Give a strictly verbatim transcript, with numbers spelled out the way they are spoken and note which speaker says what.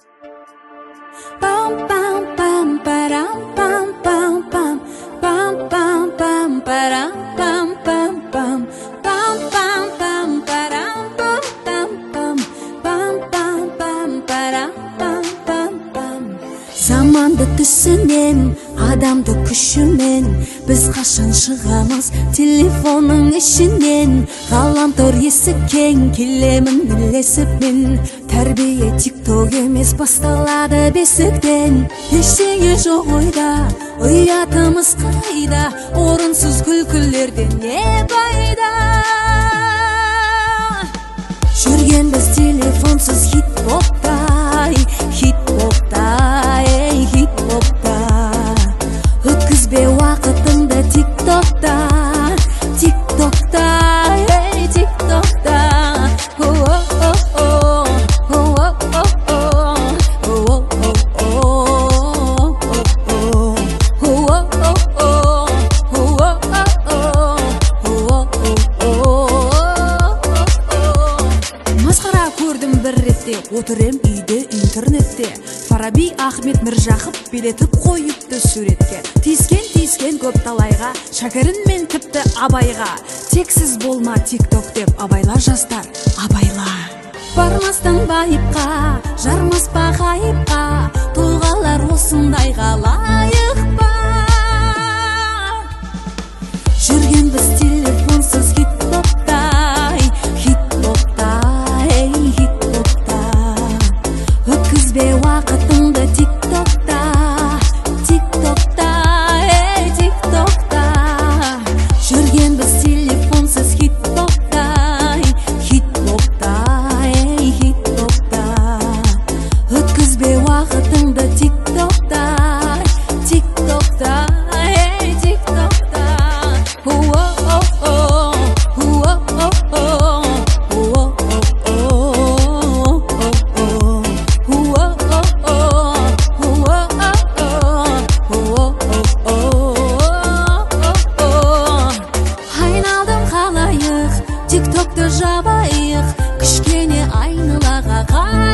Speaker 1: Pam pam pam param pam pam pam pam pam pam param pam pam pam pam pam pam param pam pam pam pam pam pam param pam pam pam. Заманды түсінен, адамды күшімен, біз қашан шығамыз телефонның ішінен. Ғаламтор есі кең, келемін ілесіп мен. Тәрбие тикток емес, басталады бесіктен. Ештеңе жоқ ойда, ұятымыз қайда, орынсыз күлкілерден не пайда. Жүргенбіз телефонсыз хит-поптай, хит-поптай, хит-поптай. Өткізбе уақытыңды тиктокта, тиктокта, ей тиктокта. Масқара көрдім бір ретте, отырем үйде интернетте. Фараби, Ахмет, Міржақып билетіп қойыпты суретке. Тиіскен-тиіскен көп талайға, шәкірін мен тіпті абайға. Тексіз болма тикток деп абайла жастар, абайла. Бармастан байыпқа, жармаспа ғайыпқа, тұлғалар осындайға лайық па. Жүрген біз телефонсыз хит-поптай, хит-поптай, хит-поптай. Өткізбе уақытыңды тиктокта, тиктокта, ей тиктокта. Жүрген біз телефонсыз хит-поптай, хит-поптай, ей хит-поптай. Өткізбе уақытыңды тиктокта, тиктокта, ей тиктокта. Айналдым қалайық, тиктокты жабайық, кішкене айнылаға қай